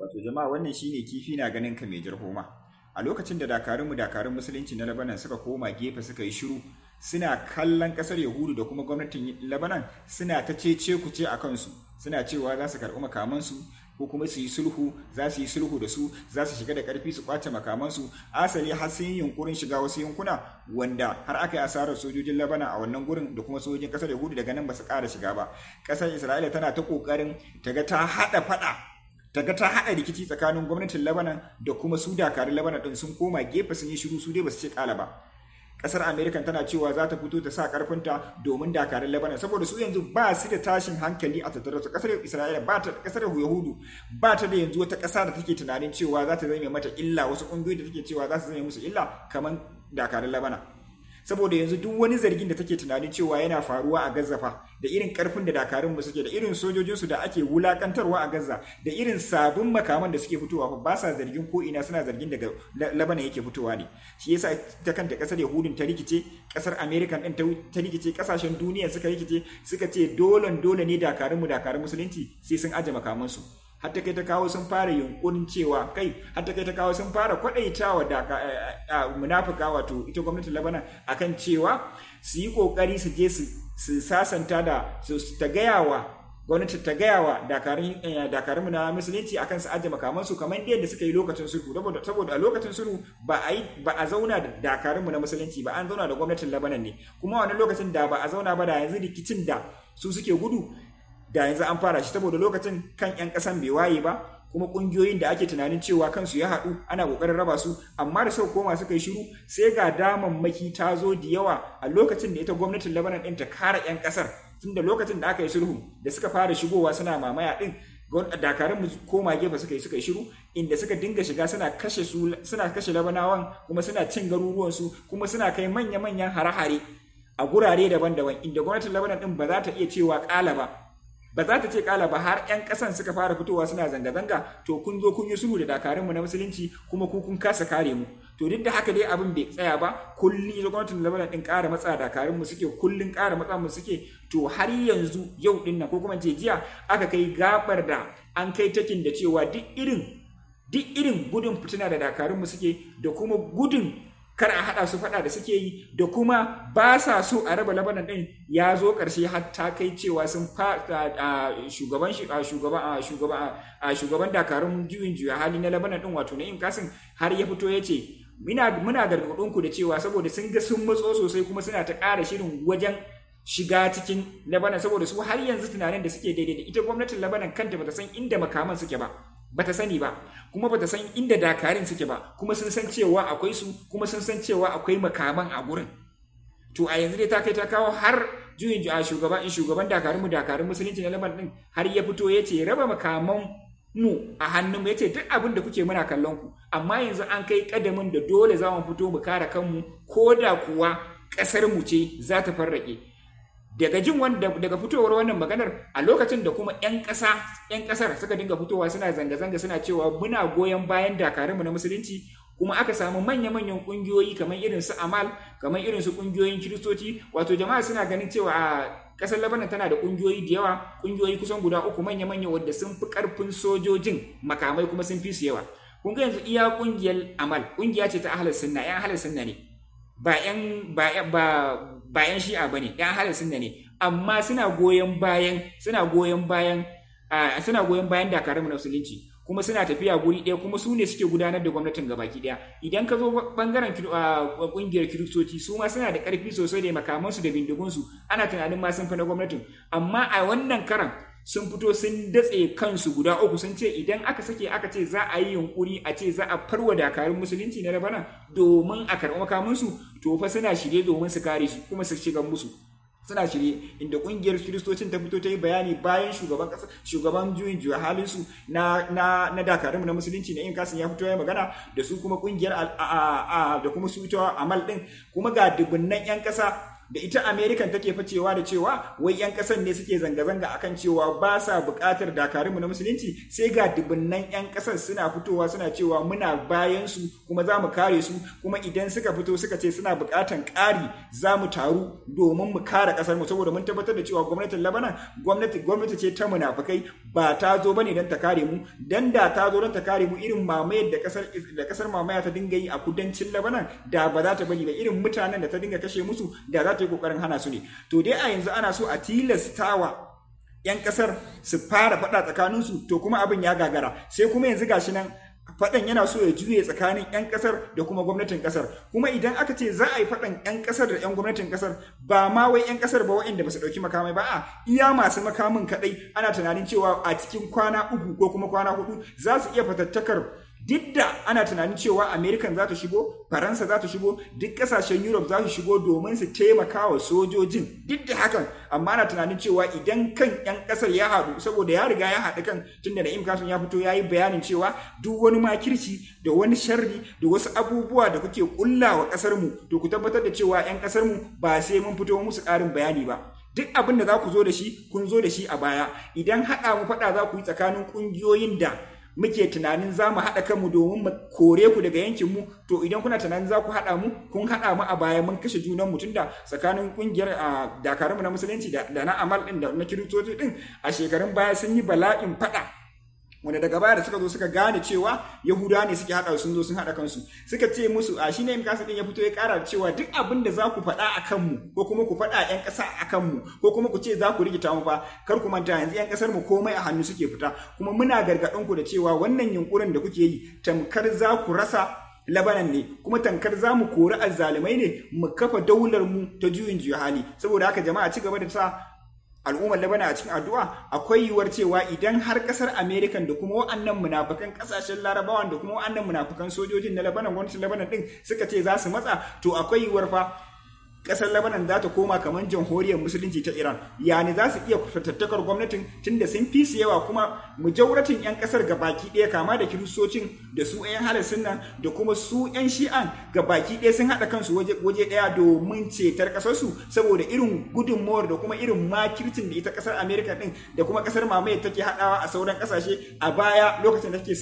Wato jama'a wannan shine kifi na ganin ka mai jarhoma. A lokacin da dakarun musulunci na Lebanon suka koma gefe suka yi shiru suna kallon kasar Yahudu da kuma gwamnatin Lebanon suna ta cece kuce a kansu suna cewa za su karɓi makamansu ko kuma su yi sulhu za su yi sulhu da su za su shiga da ƙarfi su kwace makamansu asali har sun yi yunkurin shiga wasu yankuna wanda har aka yi asarar sojojin Lebanon a wannan gurin da kuma sojojin kasar Yahudu daga nan ba su ƙara shiga ba. Kasar Isra'ila tana ta ƙoƙarin ta ga ta haɗa rikici tsakanin gwamnatin Lebanon da kuma su dakarun Lebanon ɗin sun koma gefe sun yi shiru su dai ba su ce ƙala ba. Ƙasar Amerika tana cewa za ta fito ta sa ƙarfinta domin dakarun Lebanon saboda su yanzu ba su da tashin hankali a tattare su. Ƙasar Isra'ila ƙasar Yahudu ba ta da yanzu wata ƙasa da take tunanin cewa za ta zame mata illa, wasu ƙungiyoyi da take cewa za su zame musu illa kamar dakarun Lebanon. Saboda yanzu duk wani zargin da take tunanin cewa yana faruwa a Gaza fa da irin karfin da dakarunmu suke da irin sojojinsu da ake wulakantarwa a Gaza da irin sabon makaman da suke fitowa fa ba sa zargin ko ina suna zargin daga Lebanon yake fitowa ne. Shi yasa ta kanta kasar Yahudin ta rikice, kasar American din ta rikice, kasashen duniya suka rikice suka ce dole ne dakarun musulunci sai sun aje makamansu. Hatta kai ta kawo sun fara yunkurin cewa hatta kai ta kawo sun fara kwadaitawa da munafika wato ita gwamnatin Lebanon akan cewa su yi kokari su je su sasanta da su ta gayawa gwamnati ta gayawa dakarun na musulunci akan su aje makaman su kamar yadda suka yi lokacin sulhu saboda a lokacin sulhu ba a zauna da dakarun na musulunci ba, an zauna da gwamnatin Lebanon ne, kuma wani lokacin da ba a zauna ba da yanzu rikicin da su suke gudu da yanzu an fara shi saboda lokacin kan 'yan ƙasan bai waye ba, kuma ƙungiyoyin da ake tunanin cewa kansu ya haɗu ana ƙoƙarin raba su, amma da suka koma suka yi shiru sai ga damammaki ta zo da yawa a lokacin da ita gwamnatin Lebanon ɗin ta kare 'yan ƙasar, tun da lokacin da aka yi sulhu da suka fara shigowa suna mamaya ɗin dakarun mu koma gefe suka yi shiru inda suka dinga shiga suna kashe Labanawan kuma suna cin garuruwansu kuma suna kai manya-manyan hare-hare a gurare daban-daban inda gwamnatin Lebanon ɗin ba za ta iya cewa ƙala ba za ta ce kala ba har 'yan kasan suka fara fitowa suna zanga-zanga to kun zo kun yi sulhu da dakarunmu na musulunci kuma ku kun kasa kare mu. To duk da haka dai abin bai tsaya ba, kullum gwamnatin Lebanon din ƙara matsa dakarunmu suke, kullum ƙara matsa mu suke, to har yanzu yau din nan ko kuma ce jiya aka kai gabar da an kai takin da cewa duk irin gudun fitina da dakarunmu suke da kuma gudun kar a haɗa su faɗa da suke yi da kuma ba sa so a raba Lebanon ɗin ya zo ƙarshe har ta kai cewa sun shugaban dakarun juyin juya hali na Lebanon ɗin wato Na'im Qasim har ya fito ya ce muna gargaɗinku da cewa saboda sun ga sun matso sosai kuma suna ta ƙara shirin wajen shiga cikin Lebanon saboda su har yanzu tunanin da suke daidai da ita gwamnatin Lebanon kanta bata san inda makaman suke ba. Bata sani ba kuma bata san inda dakarun suke ba, kuma sun san cewa akwai su, kuma sun san cewa akwai makaman a gurin. To a yanzu dai ta kai ta kawo har juyin shugaban dakarun musulunci na Lebanon din har ya fito ya ce raba makaman mu a hannun mu, ya ce duk abin da kuke muna kallon ku, amma yanzu an kai kadamin da dole za mu fito mu kare kanmu ko da kuwa kasar mu ce za ta farrake. Daga fitowar wannan maganar a lokacin da kuma 'yan kasar suka dinga fitowa suna zanga-zanga suna cewa muna goyon bayan dakarunmu na musulunci, kuma aka samu manya-manyan kungiyoyi kamar irin su Amal, kamar irin su kungiyoyin Kiristoci, wato jama'a suna ganin cewa a kasar Lebanon tana da kungiyoyi da yawa, kungiyoyi kusan guda 3 manya-manya wanda sun fi karfin sojojin makamai kuma sun fi su yawa. Kun ga yanzu iya kungiyar Amal kungiya ce ta ahlus sunna, 'yan ahlus sunna ne, ba 'yan shi'a bane, 'yan ahlus sunna ne, amma suna goyon bayan dakarun musulunci, kuma suna tafiya guri ɗaya, kuma su ne suke gudanar da gwamnatin gabaki ɗaya. Idan ka zo bangaren ƙungiyar Kiristoci, su ma suna da ƙarfi sosai da makamansu da bindigunsu, ana tunanin ma sun fi na gwamnatin, amma a wannan karan sun fito sun datse kansu guda 3 sun ce idan aka sake aka ce za a yi yunkuri a ce za a farwa dakarun musulunci na Lebanon domin a karɓi makamansu, to fa suna shirye domin su kare su kuma su shiga musu. Suna shirye, inda kungiyar Kiristocin ta fito ta yi bayani bayan shugaban juyin juya halin su na dakarun na musulunci na Na'im Qasim ya fito ya magana da su, kuma kungiyar da kuma su ita Amal din, kuma ga dubunnan 'yan ƙasa da ita American take facewa da cewa wai 'yan ƙasan ne suke zanga-zanga akan cewa ba sa buƙatar dakarunmu na musulunci, sai ga dubunnan 'yan ƙasar suna fitowa suna cewa muna bayan su kuma za mu kare su, kuma idan suka fito suka ce suna buƙatar ƙari za mu taru domin mu kare ƙasar mu, saboda mun tabbatar da cewa gwamnatin Lebanon gwamnati ce ta munafukai, ba ta zo bane don ta kare mu, dan da ta zo don ta kare mu irin mamayar da kasar mamaya ta dinga yi a kudancin Lebanon da ba za ta bari ba, irin mutanen da ta dinga kashe musu da za ta yi kokarin hana su ne. To dai a yanzu ana so a tilastawa 'yan kasar su fara faɗa tsakaninsu, to kuma abin ya gagara, sai kuma yanzu gashi nan faɗan yana so ya juye tsakanin 'yan ƙasar da kuma gwamnatin ƙasar. Kuma idan aka ce za a yi faɗan 'yan ƙasar da 'yan gwamnatin ƙasar, ba ma wai 'yan ƙasar ba waɗanda ba su ɗauki makamai ba, a iya masu makamin kaɗai ana tunanin cewa a cikin kwana 3 ko kuma kwana 4 za su iya fatattakar. Duk da ana tunanin cewa American za ta shigo, Faransa za ta shigo, duk kasashen Europe za su shigo domin su taimaka wa sojojin, duk da hakan, amma ana tunanin cewa idan kan 'yan kasar ya haɗu, saboda ya riga ya haɗu kan, tunda Na'im Qassem ya fito ya yi bayanin cewa duk wani makirci da wani sharri da wasu abubuwa da kuke kulla wa kasar mu, to ku tabbatar da cewa 'yan kasar mu ba sai mun fito musu ƙarin bayani ba. Duk abin da za ku zo da shi, kun zo da shi a baya. Idan haɗa mu faɗa za ku yi tsakanin ƙungiyoyin da muke tunanin za mu haɗa kanmu domin mu kore ku daga yankinmu, to idan kuna tunanin za ku haɗa mu, kun haɗa mu a baya mun kashe junan mu, tunda tsakanin ƙungiyar dakarunmu na musulunci da na amal ɗin da na kiristoci ɗin a shekarun baya sun yi bala'in faɗa, wanda daga baya da suka zo suka gane cewa Yahudawa ne suke haɗa, sun zo sun haɗa kansu, suka ce musu a shi ne Na'im Qassem ɗin ya fito ya ƙara da cewa duk abin da za ku faɗa a kanmu, ko kuma ku faɗa 'yan ƙasa a kanmu, ko kuma ku ce za ku rikita mu fa, kar ku manta yanzu 'yan ƙasar mu komai a hannu suke fita, kuma muna gargaɗin ku da cewa wannan yunkurin da kuke yi tamkar za ku rasa Lebanon ne, kuma tankar za mu kori azzalumai ne mu kafa daular mu ta juyin juya hali. Saboda haka jama'a ci gaba da sa al'ummar Lebanon a cikin addu'a. Akwai yiwuwar cewa idan har kasar American da kuma wa'annan munafukan kasashen Larabawan da kuma wa'annan munafukan sojojin na Lebanon, gwamnatin Lebanon din suka ce za su matsa, to akwai yiwuwar fa kasar Lebanon za ta koma kamar jamhuriyar musulunci ta Iran. Yani za su iya fatattakar gwamnatin tunda sun fi su yawa, kuma mujauratin 'yan kasar gabaki ɗaya kama da kiristocin da su 'yan halittun nan da kuma su 'yan shi'an gabaki ɗaya sun haɗa kansu waje ɗaya domin cetar ƙasarsu, saboda irin gudunmawar da kuma irin makircin da ita ƙasar Amerika ɗin da kuma ƙasar mamaye take haɗawa a sauran ƙasashe a baya, lokacin da take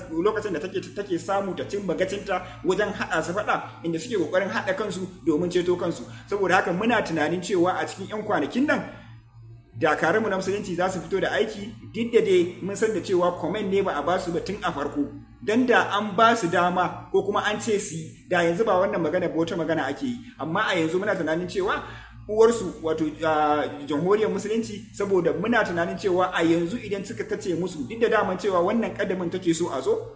samu ta cin bagacinta wajen haɗa su faɗa, inda suke ƙoƙarin haɗa kansu domin ceto kansu. Saboda haka muna tunanin cewa a cikin 'yan kwanakin nan dakarunmu na musulunci za su fito da aiki, duk da dai mun san da cewa comment ne ba a ba su ba tun a farko, dan da an ba su dama ko kuma an ce su da yanzu ba wannan magana ba wata magana ake yi. Amma a yanzu muna tunanin cewa uwarsu wato jamhuriyar musulunci, saboda muna tunanin cewa a yanzu idan suka tace musu, duk da daman cewa wannan kadamin take so a zo,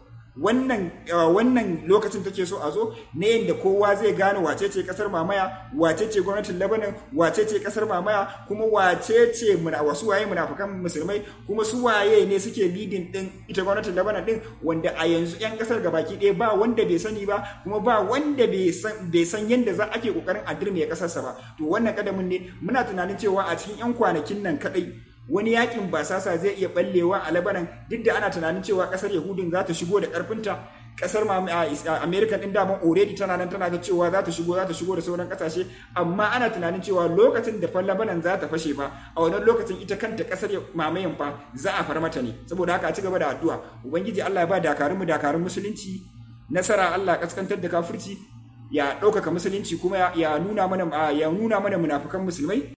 wannan lokacin take so a zo ne yadda kowa zai gane wace ce kasar mamaya, wace ce gwamnatin Lebanon, wace ce kasar mamaya, kuma wace ce wasu waye munafukan musulmai, kuma su waye ne suke leading din ita gwamnatin Lebanon din, wanda a yanzu 'yan kasar gabaki ɗaya ba wanda bai sani ba, kuma ba wanda bai san yadda za ake kokarin a dirme kasarsa ba. To wannan kadamin ne muna tunanin cewa a cikin 'yan kwanakin nan kadai wani yakin basasa zai iya ballewa a Lebanon, duk da ana tunanin cewa kasar Yahudin za ta shigo da karfinta. Kasar America din daman already tana nan tana ta cewa za ta shigo da sauran kasashe, amma ana tunanin cewa lokacin da fa Lebanon za ta fashe fa, a wannan lokacin ita kanta kasar mamayen fa za a far mata ne. Saboda haka a ci gaba da addu'a, ubangiji Allah ya ba dakarun musulunci nasara, Allah kaskantar da kafirci, ya ɗaukaka musulunci, kuma ya nuna mana munafukan musulmai,